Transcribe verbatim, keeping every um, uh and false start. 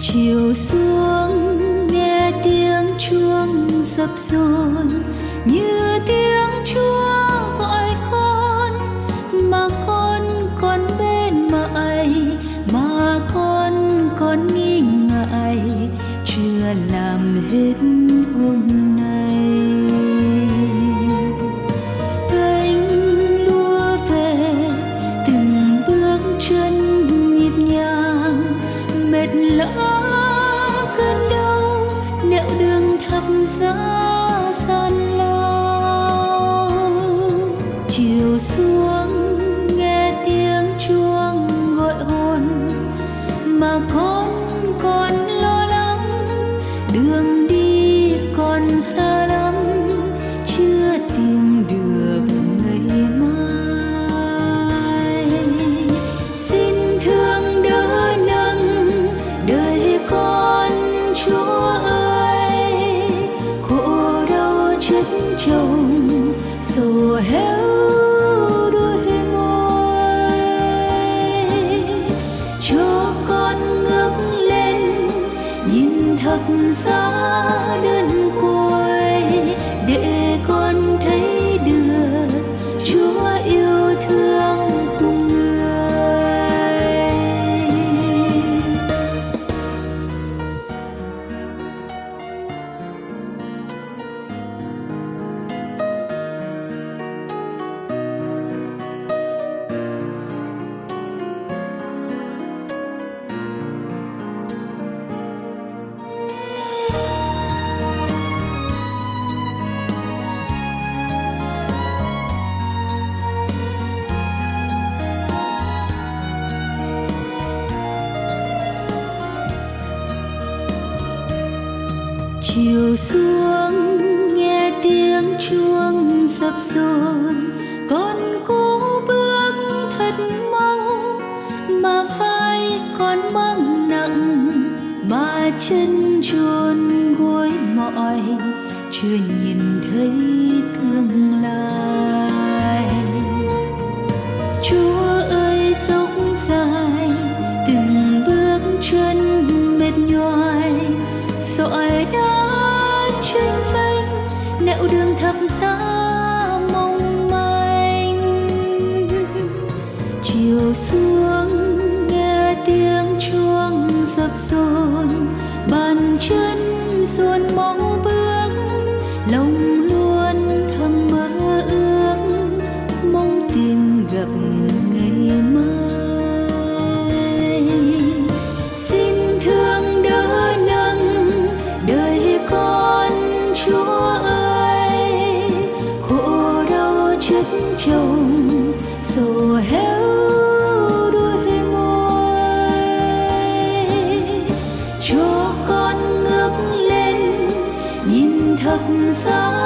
chiều xuống nghe tiếng chuông dập dồn như tiếng Chúa gọi con, mà con còn bên mãi, mà con còn nghi ngại chưa làm hết hôm nay. Cánh lúa về từng bước chân nhịp nhàng, mệt lã cơn đau nẻo đường thập giá gian lao. Chiều xuống nghe tiếng chuông gọi hồn, mà con còn lo lắng đường đi còn xa lắm, chưa tìm được ngày mai. Xin thương đỡ nâng đời con Chúa ơi, khổ đau chất chồng sầu héo đôi môi, cho con ngước lên nhìn thập giá đơn côi, để con thấy được Chúa yêu thương cùng người. Chiều xuống nghe tiếng chuông dập dồn, con cố bước thật mau, mà vai còn mang nặng, mà chân chôn gối mỏi, chưa nhìn thấy tương lai. Chúa ơi dốc dài từng bước chân mệt nhoài, dõi đã trên vênh nẻo đường thập giá mong manh. Chiều xuống nghe tiếng chuông dập dồn, bàn chân dồn máu bước, lòng luôn thầm mơ ước mong tìm gặp ngày mai. Xin thương đỡ nâng đời con Chúa ơi, khổ đau chất chồng sầu héo đôi môi, cho con ngước lên nhìn thập giá